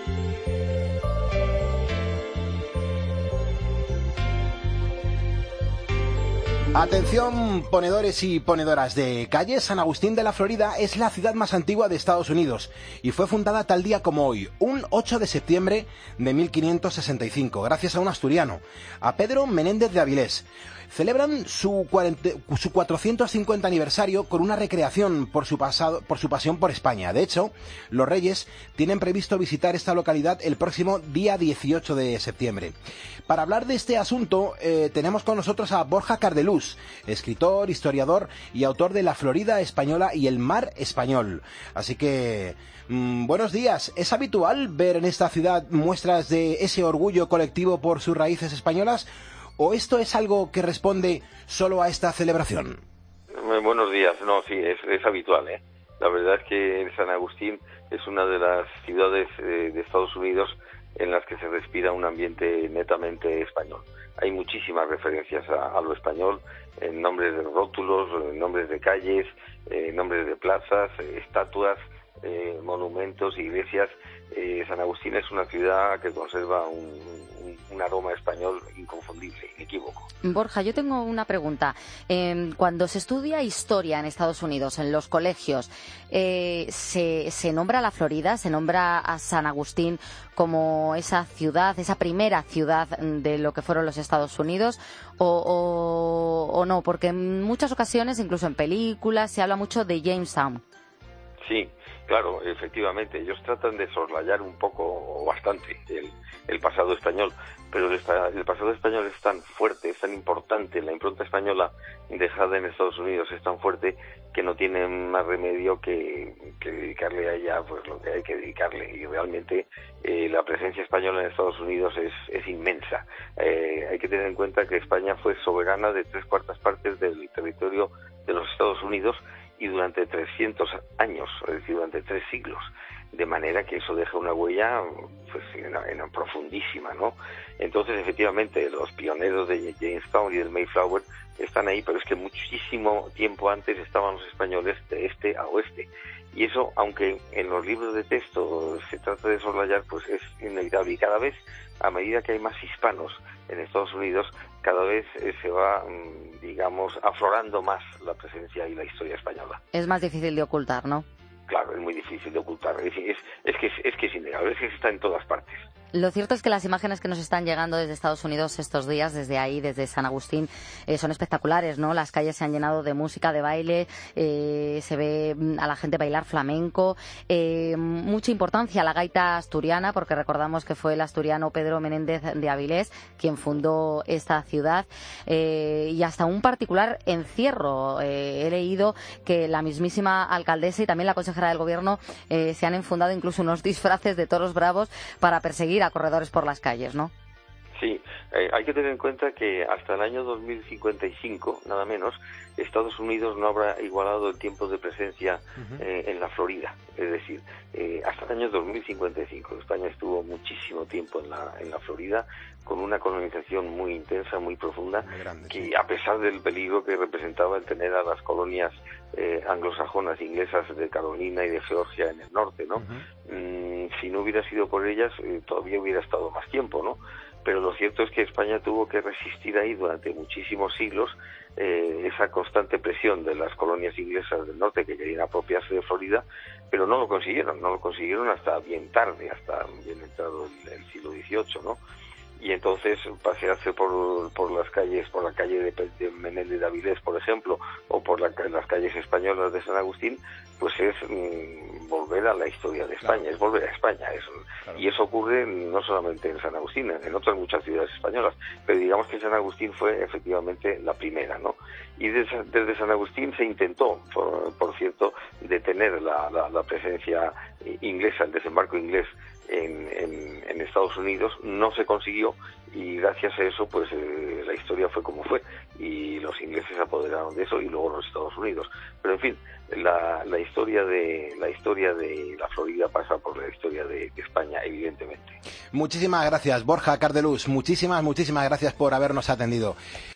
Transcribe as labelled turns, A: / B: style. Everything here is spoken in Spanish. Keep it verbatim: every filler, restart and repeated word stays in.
A: Atención, ponedores y ponedoras de calle. San Agustín de la Florida es la ciudad más antigua de Estados Unidos y fue fundada tal día como hoy, un ocho de septiembre de mil quinientos sesenta y cinco, gracias a un asturiano, a Pedro Menéndez de Avilés. Celebran su, cuarenta, su cuatrocientos cincuenta aniversario con una recreación por su, pasado, por su pasión por España. De hecho, los Reyes tienen previsto visitar esta localidad el próximo día dieciocho de septiembre. Para hablar de este asunto, eh, tenemos con nosotros a Borja Cardelús, escritor, historiador y autor de La Florida Española y El Mar Español. Así que, mmm, buenos días. ¿Es habitual ver en esta ciudad muestras de ese orgullo colectivo por sus raíces españolas? ¿O esto es algo que responde solo a esta celebración?
B: Buenos días. No, sí, es, es habitual, ¿eh? La verdad es que San Agustín es una de las ciudades eh, de Estados Unidos en las que se respira un ambiente netamente español. Hay muchísimas referencias a, a lo español, en nombres de rótulos, en nombres de calles, en nombres de plazas, eh, estatuas, eh, monumentos, iglesias. Eh, San Agustín es una ciudad que conserva un, un, un aroma español inconfundible, inequívoco.
C: Borja, yo tengo una pregunta. Eh, cuando se estudia historia en Estados Unidos, en los colegios, eh, ¿se, ¿se nombra a la Florida, se nombra a San Agustín como esa ciudad, esa primera ciudad de lo que fueron los Estados Unidos, o, o, o no? Porque en muchas ocasiones, incluso en películas, se habla mucho de Jamestown.
B: Sí, claro, efectivamente, ellos tratan de soslayar un poco o bastante el, el pasado español, pero el, el pasado español es tan fuerte, es tan importante, la impronta española dejada en Estados Unidos es tan fuerte que no tiene más remedio que, que dedicarle a ella pues lo que hay que dedicarle, y realmente eh, la presencia española en Estados Unidos es, es inmensa. Eh, hay que tener en cuenta que España fue soberana de tres cuartas partes del territorio de los Estados Unidos y durante trescientos años, es decir, durante tres siglos, de manera que eso deja una huella pues en, en profundísima, ¿no? Entonces, efectivamente, los pioneros de Jamestown y del Mayflower están ahí, pero es que muchísimo tiempo antes estaban los españoles de este a oeste. Y eso, aunque en los libros de texto se trata de soslayar, pues es inevitable. Y cada vez, a medida que hay más hispanos en Estados Unidos, cada vez eh, se va, digamos, aflorando más la presencia y la historia española.
C: Es más difícil de ocultar, ¿no?
B: Claro, es muy difícil de ocultar. Es, es, es, que, es, es que es innegable, es que está en todas partes.
C: Lo cierto es que las imágenes que nos están llegando desde Estados Unidos estos días, desde ahí, desde San Agustín, eh, son espectaculares, ¿no? Las calles se han llenado de música, de baile, eh, se ve a la gente bailar flamenco, eh, mucha importancia a la gaita asturiana, porque recordamos que fue el asturiano Pedro Menéndez de Avilés quien fundó esta ciudad, eh, y hasta un particular encierro. Eh, he leído que la mismísima alcaldesa y también la consejera del gobierno eh, se han enfundado incluso unos disfraces de toros bravos para perseguir a corredores por las calles, ¿no?
B: Sí, eh, hay que tener en cuenta que hasta el año dos mil cincuenta y cinco, nada menos, Estados Unidos no habrá igualado el tiempo de presencia uh-huh. eh, en la Florida. Es decir, eh, hasta el año dos mil cincuenta y cinco España estuvo muchísimo tiempo en la, en la Florida, con una colonización muy intensa, muy profunda, muy grande, que sí. A pesar del peligro que representaba el tener a las colonias eh, anglosajonas inglesas de Carolina y de Georgia en el norte, ¿no? Uh-huh. Mm, si no hubiera sido por ellas, eh, todavía hubiera estado más tiempo, ¿no? Pero lo cierto es que España tuvo que resistir ahí durante muchísimos siglos eh, esa constante presión de las colonias inglesas del norte que querían apropiarse de Florida, pero no lo consiguieron, no lo consiguieron hasta bien tarde, hasta bien entrado el, el siglo dieciocho, ¿no? Y entonces pasearse por, por las calles, por la calle de, de Menéndez de Avilés, por ejemplo, o por la, las calles españolas de San Agustín, pues es mmm, volver a la historia de España, claro. Es volver a España. Es, claro. Y eso ocurre no solamente en San Agustín, en otras muchas ciudades españolas, pero digamos que San Agustín fue efectivamente la primera, ¿no? Y desde, desde San Agustín se intentó, por, por cierto, detener la, la, la presencia inglesa, el desembarco inglés En, en, en Estados Unidos. No se consiguió y gracias a eso pues eh, la historia fue como fue y los ingleses se apoderaron de eso y luego los Estados Unidos. Pero en fin, la, la historia de la historia de la Florida pasa por la historia de, de España, evidentemente.
A: Muchísimas gracias, Borja Cardelús. Muchísimas, muchísimas gracias por habernos atendido.